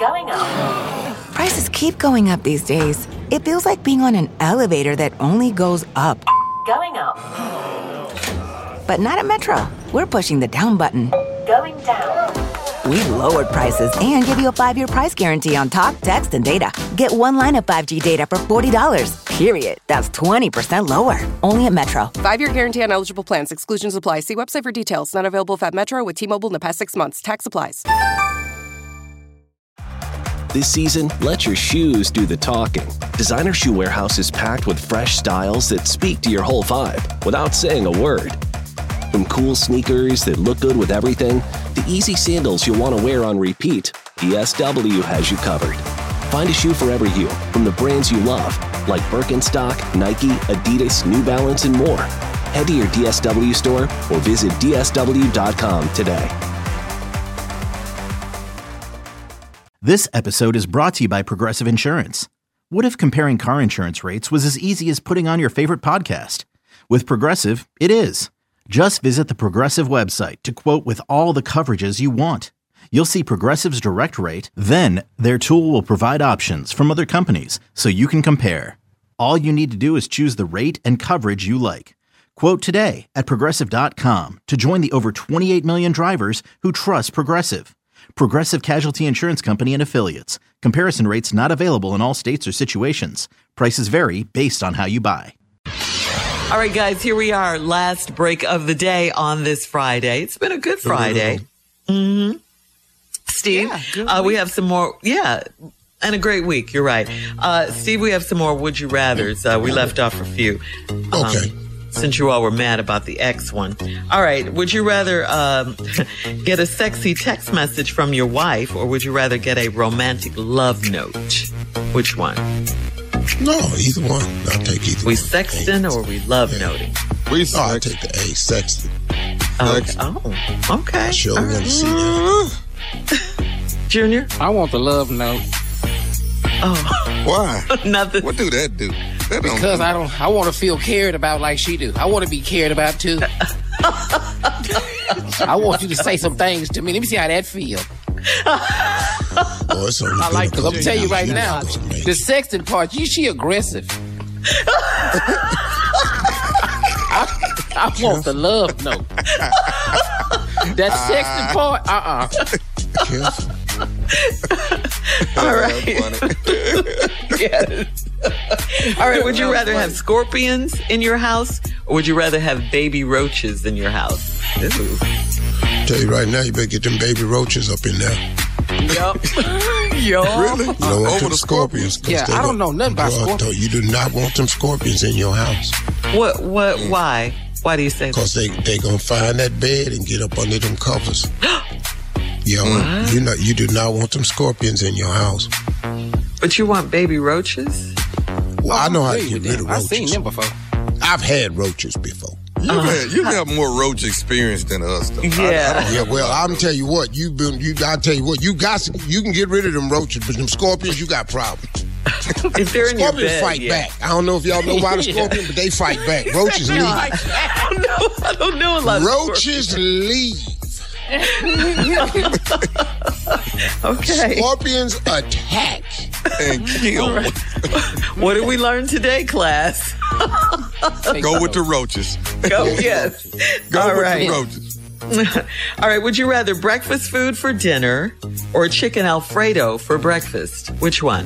Going up. Prices keep going up these days. It feels like being on an elevator that only goes up. Going up. But not at Metro. We're pushing the down button. Going down. We've lowered prices and give you a 5-year price guarantee on talk, text, and data. Get one line of 5G data for $40, period. That's 20% lower. Only at Metro. 5-year guarantee on eligible plans. Exclusions apply. See website for details. Not available at Metro with T-Mobile in the past 6 months. Tax applies. This season, let your shoes do the talking. Designer Shoe Warehouse is packed with fresh styles that speak to your whole vibe without saying a word. From cool sneakers that look good with everything, to easy sandals you'll want to wear on repeat, DSW has you covered. Find a shoe for every you from the brands you love, like Birkenstock, Nike, Adidas, New Balance, and more. Head to your DSW store or visit DSW.com today. This episode is brought to you by Progressive Insurance. What if comparing car insurance rates was as easy as putting on your favorite podcast? With Progressive, it is. Just visit the Progressive website to quote with all the coverages you want. You'll see Progressive's direct rate, then their tool will provide options from other companies so you can compare. All you need to do is choose the rate and coverage you like. Quote today at Progressive.com to join the over 28 million drivers who trust Progressive. Progressive Casualty Insurance Company and Affiliates. Comparison rates not available in all states or situations. Prices vary based on how you buy. All right, guys, here we are. Last break of the day on this Friday. It's been a good Friday. Mm-hmm. Steve, we have some more. Yeah, and a great week. You're right. Steve, we have some more Would You Rathers. We left off a few. Okay. Since you all were mad about the X one. All right. Would you rather get a sexy text message from your wife, or would you rather get a romantic love note? Which one? No, either one. I'll take either we one. sexting or we love noting? I'll take the A, sexting. Oh, okay. I sure want to see that. Junior? I want the love note. Oh. Why? Nothing. What do that do? Because I want to feel cared about like she do. I want to be cared about too. I want you to say some things to me. Let me see how that feel. I like, because I'm going to tell you right now, the sexting part, she aggressive. I want the love note. That sexting part, Careful. All right. Yes. All right. Would you rather have scorpions in your house, or would you rather have baby roaches in your house? Ooh. Tell you right now, you better get them baby roaches up in there. Yup. Really? You don't want them scorpions. Yeah, I don't know nothing about scorpions. You do not want them scorpions in your house. What? Why? Why do you say that? Because they going to find that bed and get up under them covers. Yeah, you do not want them scorpions in your house. But you want baby roaches? Well, I know how to get rid of roaches. I've seen them before. I've had roaches before. You have more roach experience than us, though. Yeah. Well, I'm tell you what. You can get rid of them roaches, but them scorpions, you got problems. If they're in your Scorpions bed, fight back. I don't know if y'all know about the scorpion, but they fight back. Roaches leave. I don't know a lot. Roaches leave. Okay. Scorpions attack and kill. Right. What did we learn today, class? Go with the roaches. Yes. Go All with right. the roaches. All right. Would you rather breakfast food for dinner or chicken Alfredo for breakfast? Which one?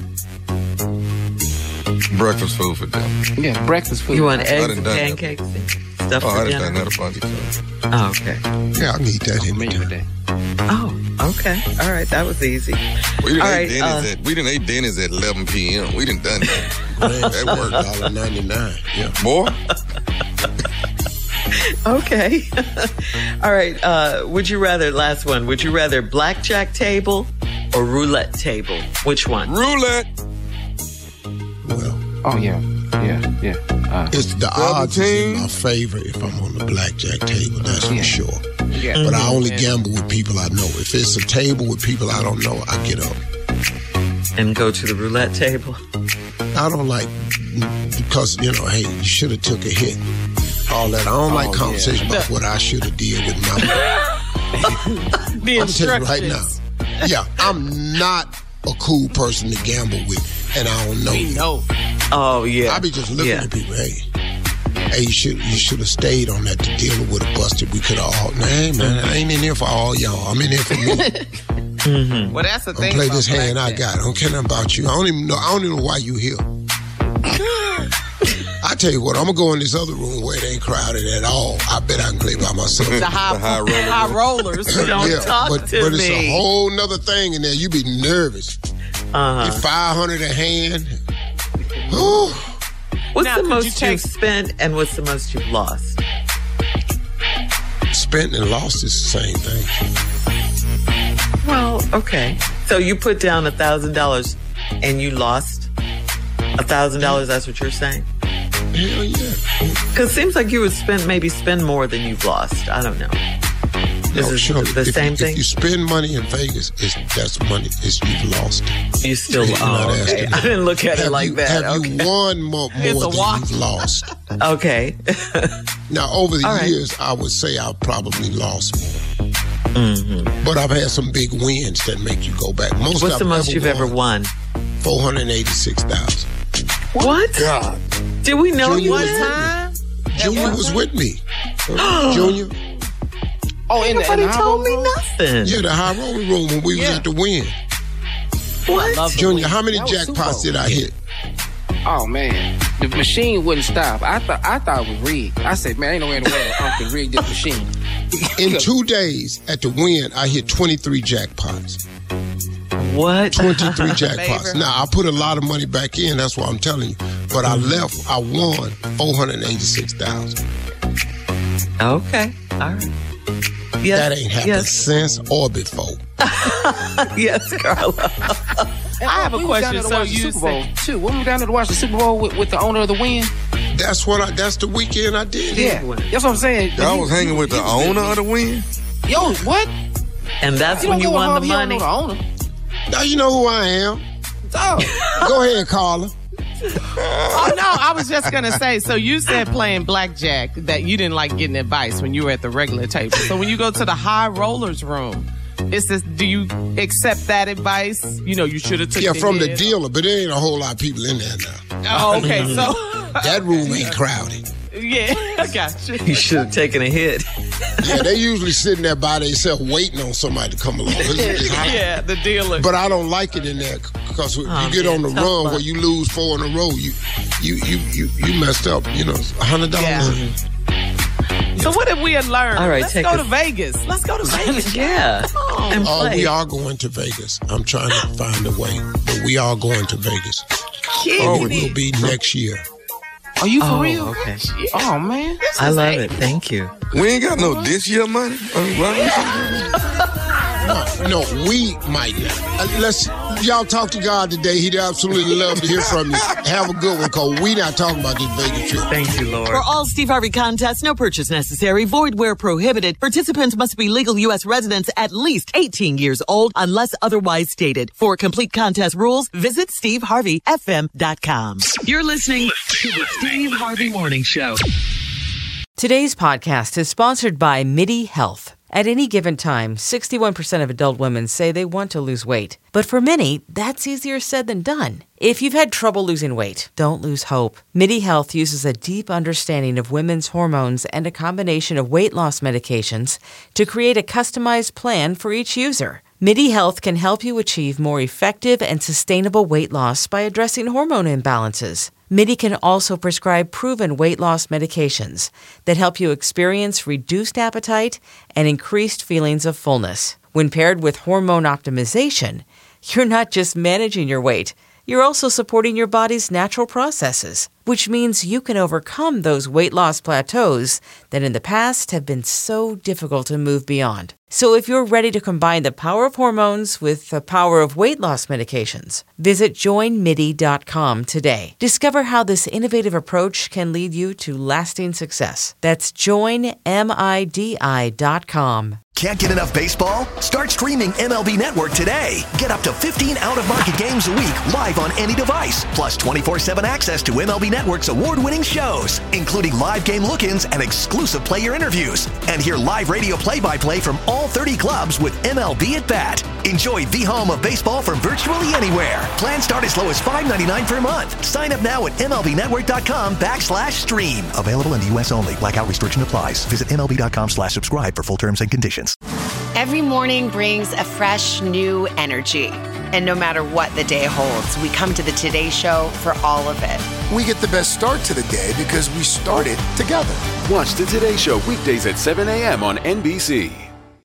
Breakfast food for dinner. Yeah, breakfast food. You want eggs and pancakes and stuff for I dinner? done that a bunch of times. Oh, okay. Yeah, I need that in there. Oh, okay. All right. That was easy. We didn't eat Denny's at 11 p.m. We done that. That worked $1.99. Yeah. More? Okay. All right. Would you rather, last one, would you rather blackjack table or roulette table? Which one? Roulette. Well. Oh, yeah. It's the odds is in my favor if I'm on the blackjack table, that's for sure. Yeah. But I only gamble with people I know. If it's a table with people I don't know, I get up. And go to the roulette table? I don't like, because, hey, you should have took a hit. All that. I don't like conversation about what I should have did with my money. The I'm telling you right now. Yeah, I'm not a cool person to gamble with, and I don't know you. Oh, yeah. I be just looking at people, hey, you should have stayed on that. The dealer would have busted. We could have all, hey, man, I ain't in here for all y'all. I'm in here for me. Well, that's the thing. Play this hand I got. I don't care nothing about you. I don't even know why you here. I tell you what, I'm going to go in this other room where it ain't crowded at all. I bet I can play by myself. The high rollers. Don't talk but to it's me. a whole nother thing in there. You be nervous. Get 500 a hand. What's the most you've spent and what's the most you've lost? Spent and lost is the same thing. Well, okay. So you put down $1,000 and you lost $1,000. That's what you're saying? Hell yeah. Because it seems like you would spend more than you've lost. I don't know. Is it sure. the same thing? If you spend money in Vegas, that's money. You've lost. You still okay. I didn't look at it like that. Have you won more than you've lost? Okay. Now, over the years, I would say I've probably lost more. But I've had some big wins that make you go back. What's the most you've ever won? $486,000. What? God. Did we know you one time? Junior was with me. Junior. Oh, nobody told me nothing. Yeah, the high roller room when we was at the Win. What? Junior, how many jackpots did I hit? Oh man, the machine wouldn't stop. I thought it was rigged. I said, man, ain't no way in the world I can rig this machine. In 2 days at the Win, I hit 23 jackpots. What? 23 jackpots. Now, I put a lot of money back in, that's what I'm telling you. But I won $486,000. Okay. All right. Yes. That ain't happened since or before. Yes, Carla. I have a question. So you Super Bowl too. When we were down there to watch the Super Bowl with the owner of the Win? That's the weekend I did. Yeah, that's what I'm saying. I was hanging with the owner of the Win. Yo, what? And that's when you won the money. Now you know who I am. Oh. Go ahead, Carla. Oh, no, I was just going to say, so you said playing blackjack that you didn't like getting advice when you were at the regular table. So when you go to the high rollers room, do you accept that advice? You know, you should have took it from the dealer, but there ain't a whole lot of people in there now. Oh, okay, so... that room ain't crowded. Yeah, I got you. You should have taken a hit. Yeah, they usually sitting there by themselves waiting on somebody to come along. Yeah, the dealer. But I don't like it in there because you get on the run where you lose 4 in a row. You messed up. You know, $100. Yeah. So what have we learned? All right, let's go to Vegas. Let's go to Vegas. Yeah. And play. We are going to Vegas. I'm trying to find a way, but we are going to Vegas. It will be next year. Are you for real? Okay. Oh, man. I love it. Thank you. We ain't got no this year money. No, we might not. Y'all talk to God today. He'd absolutely love to hear from you. Have a good one, because we not talking about this Vegas trip. Thank you, Lord. For all Steve Harvey contests, no purchase necessary, void where prohibited. Participants must be legal U.S. residents at least 18 years old unless otherwise stated. For complete contest rules, visit SteveHarveyFM.com. You're listening to the Steve Harvey Morning Show. Today's podcast is sponsored by MIDI Health. At any given time, 61% of adult women say they want to lose weight. But for many, that's easier said than done. If you've had trouble losing weight, don't lose hope. MIDI Health uses a deep understanding of women's hormones and a combination of weight loss medications to create a customized plan for each user. MIDI Health can help you achieve more effective and sustainable weight loss by addressing hormone imbalances. MIDI can also prescribe proven weight loss medications that help you experience reduced appetite and increased feelings of fullness. When paired with hormone optimization, you're not just managing your weight, you're also supporting your body's natural processes, which means you can overcome those weight loss plateaus that in the past have been so difficult to move beyond. So if you're ready to combine the power of hormones with the power of weight loss medications, visit joinmidi.com today. Discover how this innovative approach can lead you to lasting success. That's joinmidi.com. Can't get enough baseball? Start streaming MLB Network today. Get up to 15 out-of-market games a week live on any device, plus 24/7 access to MLB Network's award-winning shows, including live game look-ins and exclusive player interviews. And hear live radio play-by-play from all 30 clubs with MLB at Bat. Enjoy the home of baseball from virtually anywhere. Plans start as low as $5.99 per month. Sign up now at MLBnetwork.com/stream. Available in the U.S. only. Blackout restriction applies. Visit MLB.com/subscribe for full terms and conditions. Every morning brings a fresh, new energy. And no matter what the day holds, we come to the Today Show for all of it. We get the best start to the day because we started together. Watch the Today Show weekdays at 7 a.m. on NBC.